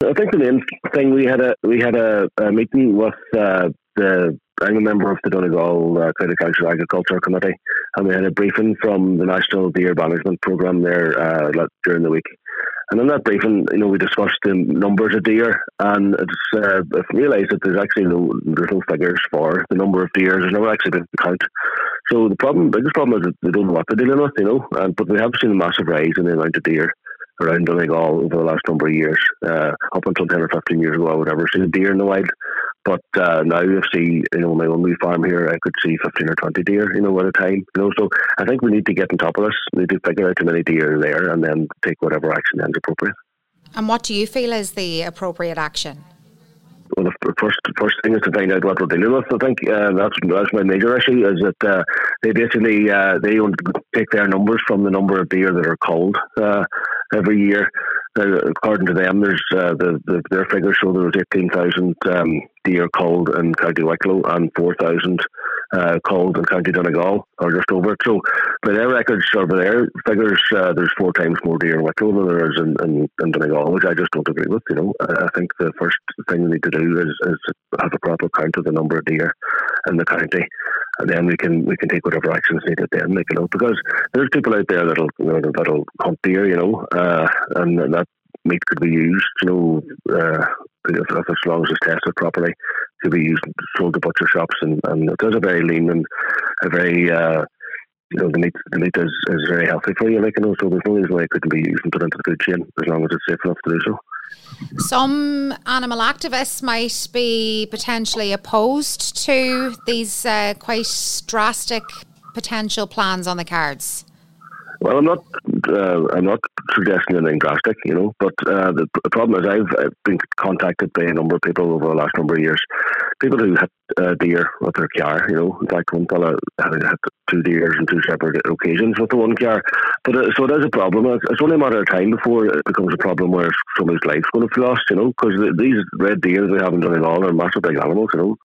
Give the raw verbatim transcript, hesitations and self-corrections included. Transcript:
I think the main thing we had a we had a, a meeting with uh, the. I'm a member of the Donegal uh, County Council Agriculture Committee, and we had a briefing from the National Deer Management Programme there uh, during the week. And in that briefing, you know, we discussed the numbers of deer, and it's uh, I've realised that there's actually no there's no figures for the number of deer. There's never actually been a count. So the problem, biggest problem is that they don't know what they're dealing with, you know. And but we have seen a massive rise in the amount of deer around Donegal over the last number of years. Uh, up until ten or fifteen years ago, I would never seen a deer in the wild. But uh, now I see, you know, my own wee farm here, I could see fifteen or twenty deer, you know, at a time. You know, so I think we need to get on top of this. We need to figure out how many deer are there and then take whatever action is appropriate. And what do you feel is the appropriate action? Well, the first first thing is to find out what we're dealing with. I think uh, that's that's my major issue. Is that uh, they basically uh, they take their numbers from the number of deer that are culled uh, every year. Uh, according to them, there's uh, the, the their figures show there was eighteen thousand um, deer culled in County Wicklow and four thousand uh, culled in County Donegal, or just over it. So, by their records or by their figures, uh, there's four times more deer in Wicklow than there is in, in, in Donegal, which I just don't agree with. You know, I think the first thing we need to do is, is have a proper count of the number of deer in the county, and then we can we can take whatever actions needed then. Like, you know, because there's people out there that'll you know, that'll hunt deer, you know, uh, and that meat could be used, you know, uh, if, if as long as it's tested properly, could be used sold to butcher shops, and, and it is a very lean and a very uh, you know the meat the meat is, is very healthy for you, like, you know, so there's no reason why it couldn't be used and put into the food chain as long as it's safe enough to do so. Some animal activists might be potentially opposed to these uh, quite drastic potential plans on the cards. Well, I'm not. Uh, I'm not suggesting anything drastic, you know. But uh, the, the problem is, I've, I've been contacted by a number of people over the last number of years. People who hit uh, deer with their car, you know. In fact, one fella had hit two deers on two separate occasions with the one car. But uh, so it is a problem. It's, it's only a matter of time before it becomes a problem where somebody's life's going to be lost, you know. Because the, these red deer we have in Donegal are massive big animals, you know.